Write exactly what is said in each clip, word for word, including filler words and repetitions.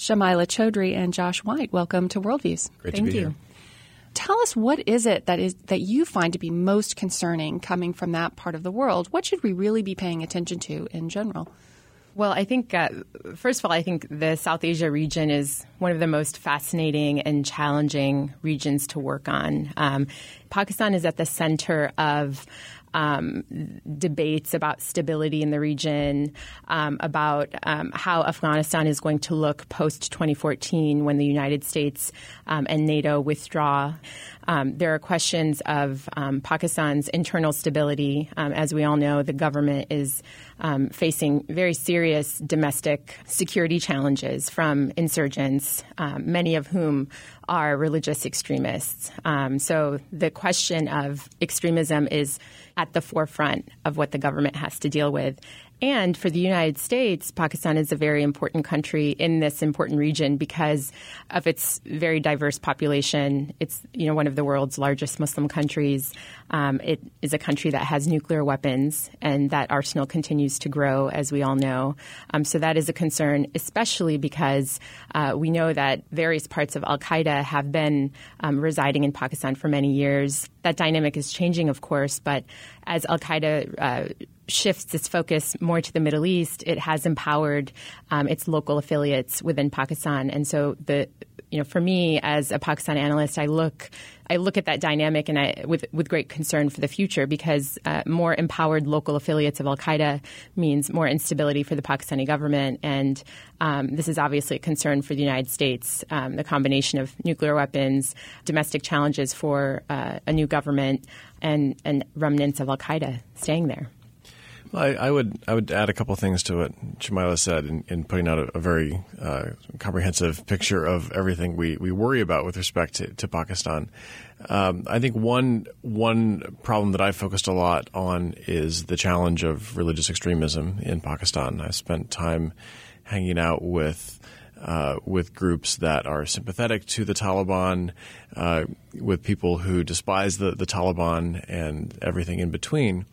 Shamila Chaudhry and Josh White, welcome to Worldviews. Great Thank to be you. here. Tell us, what is it that is that you find to be most concerning coming from that part of the world? What should we really be paying attention to in general? Well, I think, uh, first of all, I think the South Asia region is one of the most fascinating and challenging regions to work on. Um, Pakistan is at the center of Um, debates about stability in the region, um, about um, how Afghanistan is going to look post twenty fourteen when the United States um, and NATO withdraw. Um, there are questions of um, Pakistan's internal stability. Um, as we all know, the government is um, facing very serious domestic security challenges from insurgents, um, many of whom are religious extremists. Um, so the question of extremism is at the forefront of what the government has to deal with. And for the United States, Pakistan is a very important country in this important region because of its very diverse population. It's, you know, one of the world's largest Muslim countries. Um, it is a country that has nuclear weapons, and that arsenal continues to grow, as we all know. Um, so that is a concern, especially because uh, we know that various parts of al-Qaeda have been um, residing in Pakistan for many years. That dynamic is changing, of course, but as al-Qaeda uh, shifts its focus more to the Middle East, it has empowered um, its local affiliates within Pakistan. And so, the you know, for me as a Pakistan analyst, I look I look at that dynamic and I with with great concern for the future, because uh, more empowered local affiliates of al-Qaeda means more instability for the Pakistani government, and um, this is obviously a concern for the United States. Um, the combination of nuclear weapons, domestic challenges for uh, a new government, and and remnants of al-Qaeda staying there. Well, I, I would I would add a couple things to what Shamila said in, in putting out a, a very uh, comprehensive picture of everything we, we worry about with respect to, to Pakistan. Um, I think one one problem that I've focused a lot on is the challenge of religious extremism in Pakistan. I spent time hanging out with uh, with groups that are sympathetic to the Taliban, uh, with people who despise the, the Taliban, and everything in between.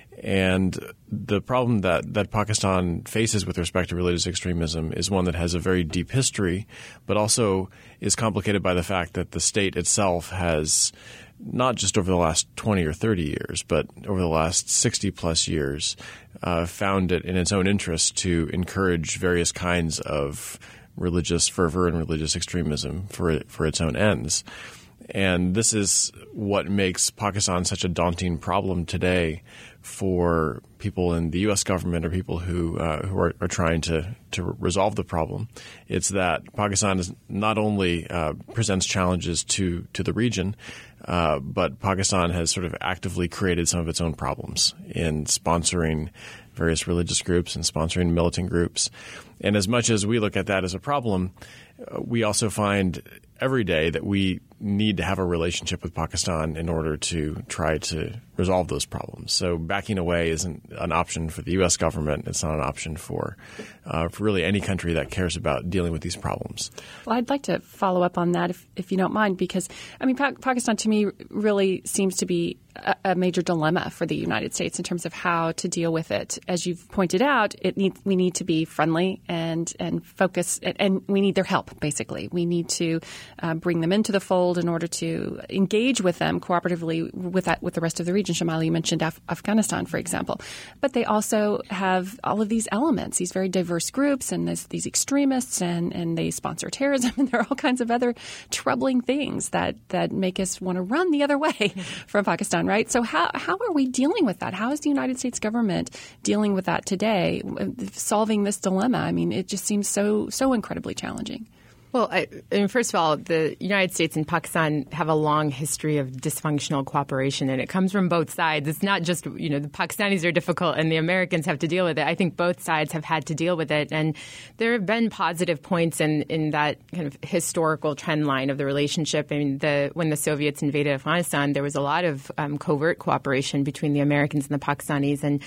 And the problem that, that Pakistan faces with respect to religious extremism is one that has a very deep history, but also is complicated by the fact that the state itself has, not just over the last twenty or thirty years, but over the last sixty plus years, uh, found it in its own interest to encourage various kinds of religious fervor and religious extremism for for its own ends. And this is what makes Pakistan such a daunting problem today for people in the U S government, or people who uh, who are, are trying to, to resolve the problem. It's that Pakistan is not only uh, presents challenges to, to the region, uh, but Pakistan has sort of actively created some of its own problems in sponsoring various religious groups and sponsoring militant groups. And as much as we look at that as a problem, uh, we also find every day that we need to have a relationship with Pakistan in order to try to resolve those problems. So backing away isn't an option for the U S government. It's not an option for, uh, for really any country that cares about dealing with these problems. Well, I'd like to follow up on that if, if you don't mind, because, I mean, pa- Pakistan to me really seems to be a, a major dilemma for the United States in terms of how to deal with it. As you've pointed out, it needs, we need to be friendly and, and focus, and, and we need their help, basically. We need to uh, bring them into the fold in order to engage with them cooperatively with that, with the rest of the region. Shamila, you mentioned Af- Afghanistan, for example. But they also have all of these elements, these very diverse groups, and this, these extremists, and, and they sponsor terrorism, and there are all kinds of other troubling things that, that make us want to run the other way from Pakistan, right? So how, how are we dealing with that? How is the United States government dealing with that today, solving this dilemma? I mean, it just seems so so incredibly challenging. Well, I, I mean, first of all, the United States and Pakistan have a long history of dysfunctional cooperation, and it comes from both sides. It's not just, you know, the Pakistanis are difficult and the Americans have to deal with it. I think both sides have had to deal with it. And there have been positive points in, in that kind of historical trend line of the relationship. I mean, the, when the Soviets invaded Afghanistan, there was a lot of um, covert cooperation between the Americans and the Pakistanis. And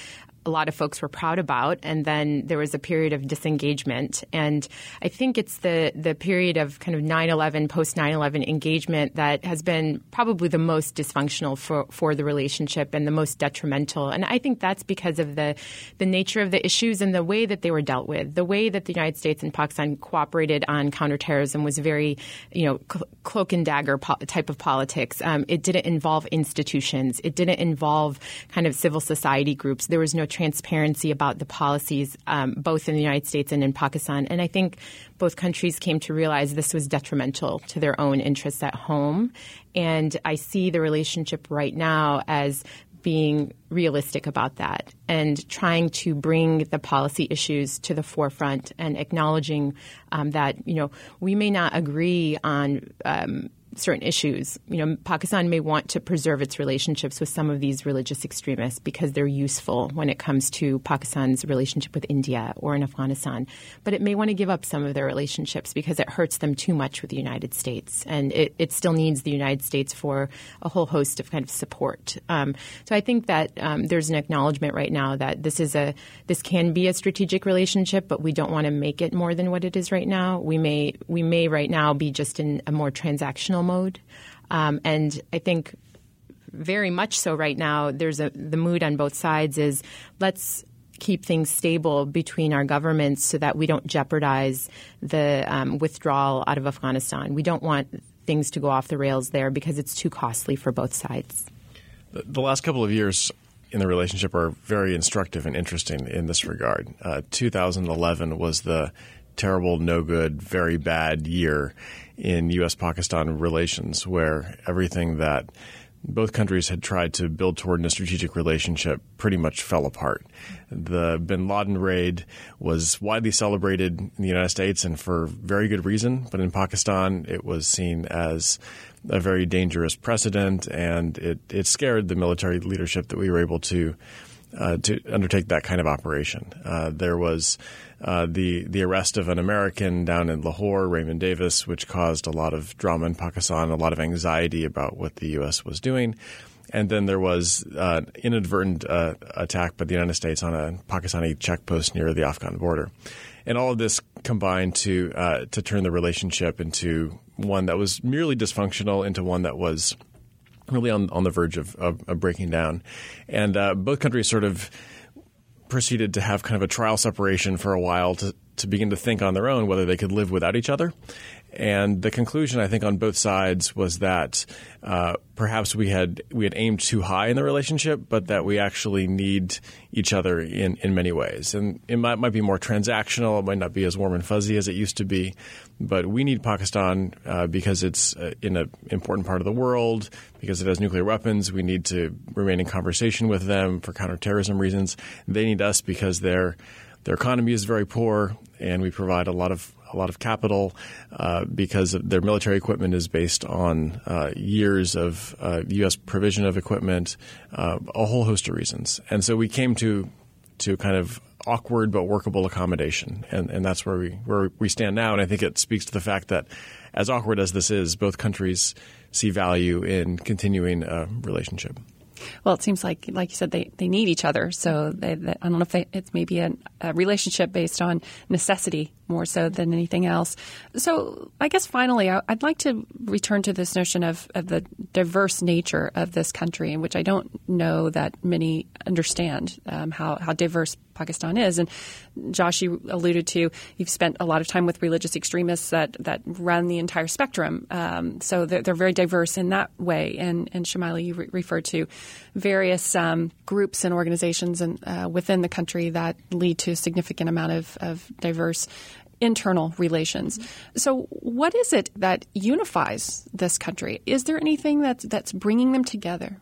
a lot of folks were proud about, and then there was a period of disengagement. And I think it's the, the period of kind of nine eleven, post nine eleven engagement that has been probably the most dysfunctional for, for the relationship and the most detrimental. And I think that's because of the, the nature of the issues and the way that they were dealt with. The way that the United States and Pakistan cooperated on counterterrorism was very, you know, cl- cloak and dagger po- type of politics. Um, it didn't involve institutions. It didn't involve kind of civil society groups. There was no transparency about the policies, um, both in the United States and in Pakistan. And I think both countries came to realize this was detrimental to their own interests at home. And I see the relationship right now as being realistic about that and trying to bring the policy issues to the forefront and acknowledging um, that, you know, we may not agree on um, certain issues. You know, Pakistan may want to preserve its relationships with some of these religious extremists because they're useful when it comes to Pakistan's relationship with India or in Afghanistan. But it may want to give up some of their relationships because it hurts them too much with the United States. And it, it still needs the United States for a whole host of kind of support. Um, so I think that um, there's an acknowledgement right now that this is a this can be a strategic relationship, but we don't want to make it more than what it is right now. We may we may right now be just in a more transactional mode. Um, and I think very much so right now, there's a the mood on both sides is let's keep things stable between our governments so that we don't jeopardize the um, withdrawal out of Afghanistan. We don't want things to go off the rails there because it's too costly for both sides. The, the last couple of years in the relationship are very instructive and interesting in this regard. Uh, two thousand eleven was the terrible, no good, very bad year in U S Pakistan relations, where everything that both countries had tried to build toward in a strategic relationship pretty much fell apart. The bin Laden raid was widely celebrated in the United States and for very good reason, but in Pakistan it was seen as a very dangerous precedent, and it, it scared the military leadership that we were able to Uh, to undertake that kind of operation. Uh, there was uh, the the arrest of an American down in Lahore, Raymond Davis, which caused a lot of drama in Pakistan, a lot of anxiety about what the U S was doing. And then there was uh, an inadvertent uh, attack by the United States on a Pakistani checkpost near the Afghan border. And all of this combined to uh, to turn the relationship into one that was merely dysfunctional into one that was really on, on the verge of, of, of breaking down. And uh, both countries sort of proceeded to have kind of a trial separation for a while to, to begin to think on their own whether they could live without each other. And the conclusion, I think, on both sides was that uh, perhaps we had we had aimed too high in the relationship, but that we actually need each other in, in many ways. And it might, might be more transactional. It might not be as warm and fuzzy as it used to be. But we need Pakistan uh, because it's uh, in an important part of the world, because it has nuclear weapons. We need to remain in conversation with them for counterterrorism reasons. They need us because their their economy is very poor, and we provide a lot of a lot of capital uh, because their military equipment is based on uh, years of uh, U S provision of equipment, uh, a whole host of reasons. And so we came to to kind of awkward but workable accommodation, and, and that's where we where we stand now. And I think it speaks to the fact that, as awkward as this is, both countries see value in continuing a relationship. Well, it seems like, like you said, they, they need each other. So they, they, I don't know if they, it's maybe a, a relationship based on necessity more so than anything else. So I guess finally, I, I'd like to return to this notion of, of the diverse nature of this country, in which I don't know that many understand um, how, how diverse Pakistan is. And Josh, you alluded to, you've spent a lot of time with religious extremists that, that run the entire spectrum. Um, so they're, they're very diverse in that way. And, and Shamaila, you re- referred to various um, groups and organizations and, uh, within the country that lead to a significant amount of, of diverse internal relations. So what is it that unifies this country? Is there anything that's, that's bringing them together?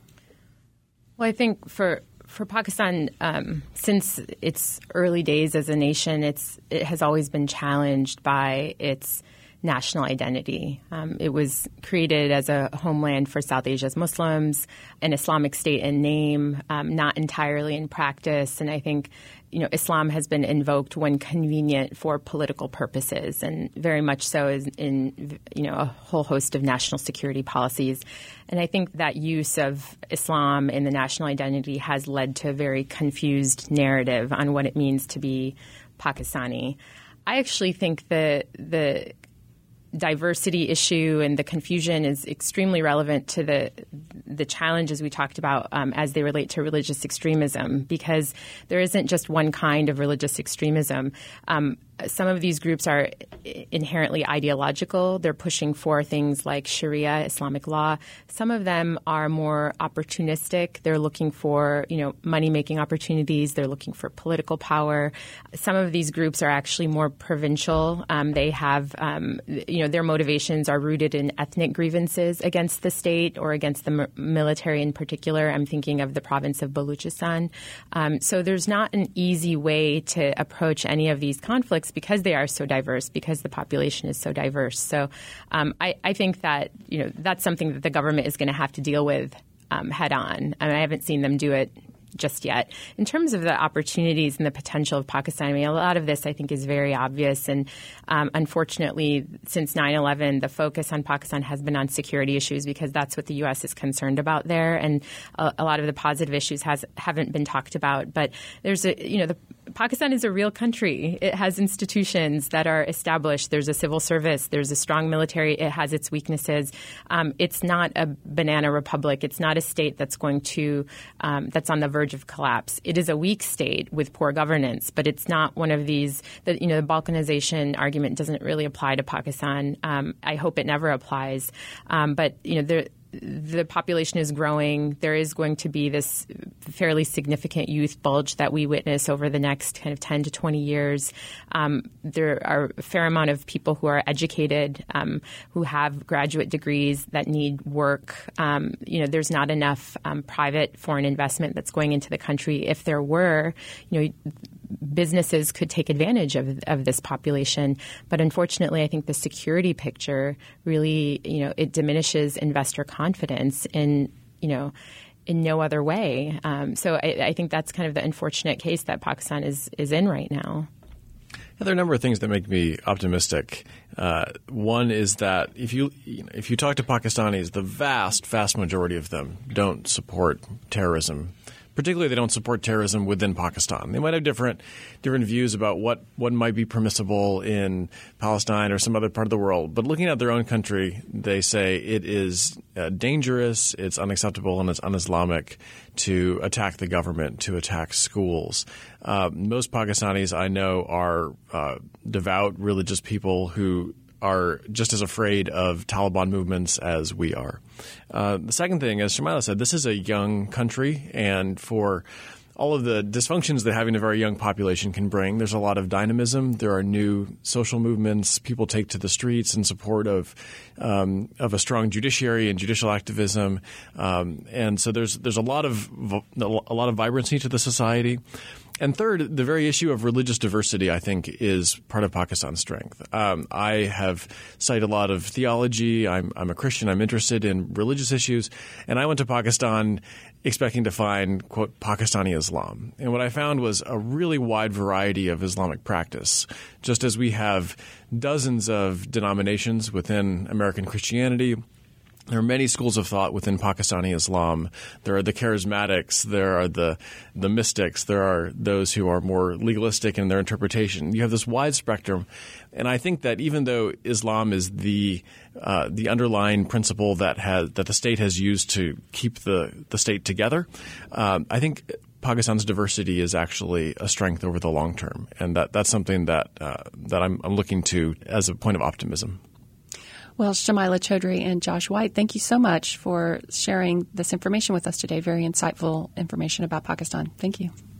Well, I think for for Pakistan, um, since its early days as a nation, it's it has always been challenged by its national identity. Um, it was created as a homeland for South Asia's Muslims, an Islamic state in name, um, not entirely in practice. And I think, you know, Islam has been invoked when convenient for political purposes, and very much so is in, you know, a whole host of national security policies. And I think that use of Islam in the national identity has led to a very confused narrative on what it means to be Pakistani. I actually think the the diversity issue and the confusion is extremely relevant to the the challenges we talked about um, as they relate to religious extremism, because there isn't just one kind of religious extremism. Um, some of these groups are inherently ideological. They're pushing for things like Sharia, Islamic law. Some of them are more opportunistic. They're looking for, you know, money-making opportunities. They're looking for political power. Some of these groups are actually more provincial. Um, they have, um, you know, their motivations are rooted in ethnic grievances against the state or against the m- military in particular. I'm thinking of the province of Baluchistan. Um, so there's not an easy way to approach any of these conflicts because they are so diverse, because the population is so diverse. So um, I, I think that, you know, that's something that the government is going to have to deal with um, head on. And I haven't seen them do it just yet. In terms of the opportunities and the potential of Pakistan, I mean, a lot of this I think is very obvious. And um, unfortunately, since nine eleven, the focus on Pakistan has been on security issues because that's what the U S is concerned about there. And a, a lot of the positive issues has haven't been talked about. But there's a, you know, the Pakistan is a real country. It has institutions that are established. There's a civil service. There's a strong military. It has its weaknesses. Um, it's not a banana republic. It's not a state that's going to um, that's on the verge of collapse. It is a weak state with poor governance, but it's not one of these that, you know, the Balkanization argument doesn't really apply to Pakistan. Um, I hope it never applies. Um, but, you know, there. The population is growing. There is going to be this fairly significant youth bulge that we witness over the next kind of ten to twenty years. Um, there are a fair amount of people who are educated, um, who have graduate degrees that need work. Um, you know, there's not enough um, private foreign investment that's going into the country. If there were, you know, businesses could take advantage of, of this population. But unfortunately, I think the security picture really, you know, it diminishes investor confidence in, you know, in no other way. Um, so I, I think that's kind of the unfortunate case that Pakistan is, is in right now. Yeah, there are a number of things that make me optimistic. Uh, one is that if you, you know, if you talk to Pakistanis, the vast, vast majority of them don't support terrorism. Particularly, they don't support terrorism within Pakistan. They might have different different views about what, what might be permissible in Palestine or some other part of the world. But looking at their own country, they say it is uh, dangerous, it's unacceptable, and it's un-Islamic to attack the government, to attack schools. Uh, most Pakistanis I know are uh, devout religious people who are just as afraid of Taliban movements as we are. Uh, the second thing, as Shamila said, this is a young country, and for all of the dysfunctions that having a very young population can bring, there's a lot of dynamism. There are new social movements. People take to the streets in support of um, of a strong judiciary and judicial activism, um, and so there's there's a lot of a lot of vibrancy to the society. And third, the very issue of religious diversity, I think, is part of Pakistan's strength. Um, I have studied a lot of theology. I'm, I'm a Christian. I'm interested in religious issues. And I went to Pakistan expecting to find, quote, Pakistani Islam. And what I found was a really wide variety of Islamic practice. Just as we have dozens of denominations within American Christianity, there are many schools of thought within Pakistani Islam. There are the charismatics, there are the the mystics, there are those who are more legalistic in their interpretation. You have this wide spectrum, and I think that even though Islam is the uh, the underlying principle that has that the state has used to keep the the state together, um, I think Pakistan's diversity is actually a strength over the long term, and that that's something that uh, that I'm, I'm looking to as a point of optimism. Well, Shamila Chaudhry and Josh White, thank you so much for sharing this information with us today. Very insightful information about Pakistan. Thank you.